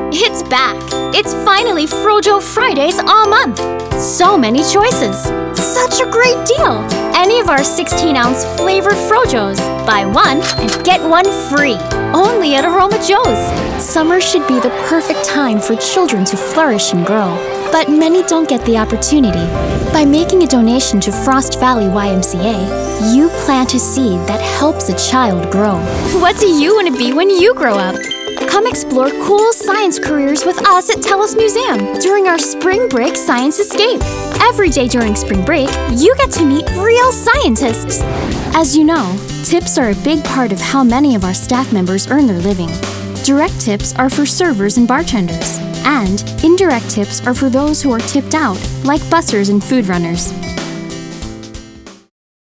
It's back! It's finally Frojo Fridays all month! So many choices! Such a great deal! Any of our 16-ounce flavored Frojos. Buy one and get one free. Only at Aroma Joe's. Summer should be the perfect time for children to flourish and grow. But many don't get the opportunity. By making a donation to Frost Valley YMCA, you plant a seed that helps a child grow. What do you want to be when you grow up? Come explore cool science careers with us at TELUS Museum during our Spring Break Science Escape. Every day during spring break, you get to meet real scientists. As you know, tips are a big part of how many of our staff members earn their living. Direct tips are for servers and bartenders, and indirect tips are for those who are tipped out, like bussers and food runners.